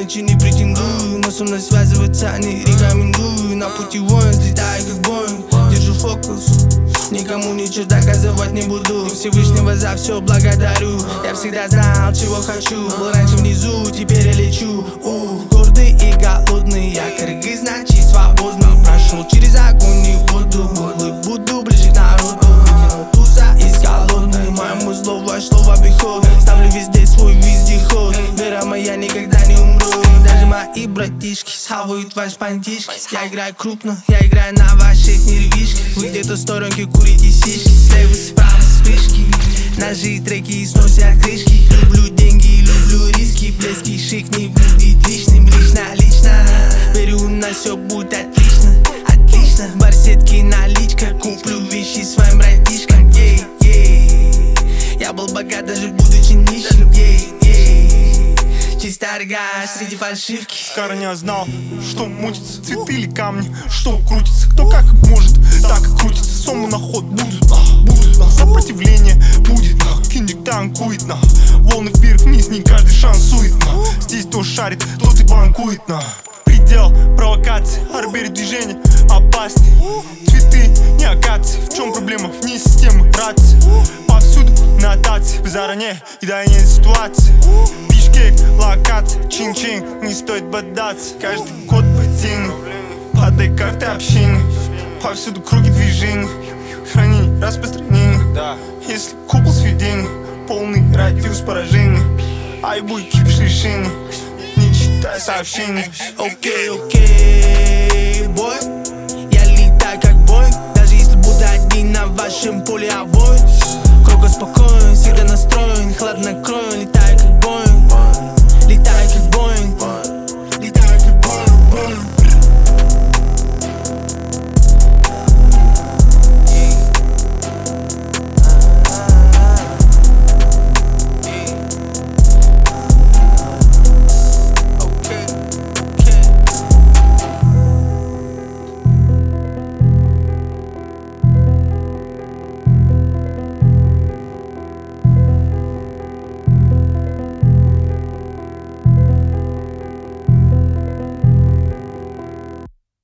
ночи не претендую, но со мной связываться не рекомендую. На пути воин, взлетаю как Боинг, держу фокус, никому ничего доказывать не буду. Всевышнего за все благодарю. Я всегда знал, чего хочу. Был раньше внизу, теперь я лечу. Гордый и голодный, я кыргыз, значит свободный. Прошел через огонь и воду, голый буду ближе к народу. Кинул туза из голодной, моему слову вошло в обиход. Ставлю везде свой вездеход, вера моя никогда не умрет. Даже мои братишки схавают ваш пантишки. Я играю крупно, я играю на ваших нервишках. Вы где-то в сторонке курите сишки, слева справа вспышки. Ножи, треки сносят крышки. Люблю деньги, люблю риски. Близкий шик не будет лишним. Лично, верю, на все будет отлично. Отлично, барсетки, наличка. Куплю вещи своим братишкам. Я был богат, даже будучи нищим. Чисто рога среди фальшивки. Корня знал, что мутится, цветы или камни, что крутится. Кто как может, так и крутится. Сому на ход будут, сопротивление будет. Киндик танкует, волны вверх-вниз, не каждый шансует. Здесь кто шарит, тот и банкует. Предел провокации, арбери движения опасны. Цветы не акации, в чем проблема? Вне системы рации. Повсюду нотации, заранее идеальная ситуация. Бишкек, локация, чин-чин, не стоит бодаться. Каждый код ботинок, падай карты общины. Повсюду круги движения, хранение, распространение. Если купол сведения, полный радиус поражения. Айбуй, кипиш решений, не читай сообщений. Окей, бой. Я летаю как бой, даже если буду один на вашем поле, а вой. Круго спокоен, всегда настроен, хладно